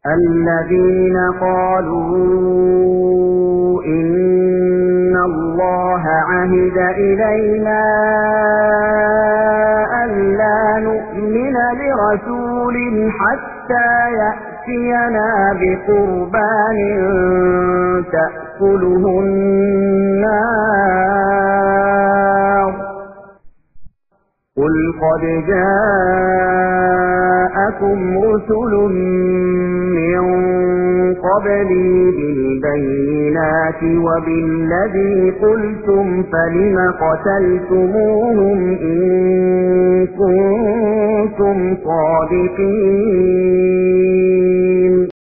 الذين قالوا إن الله عهد إلينا ألا نؤمن لرسول حتى يأتينا بقربان تأكله النار قل قد جاءكم رسل من قبلي بالبينات وبالذي قلتم فلم قتلتموهم إن كنتم صادقين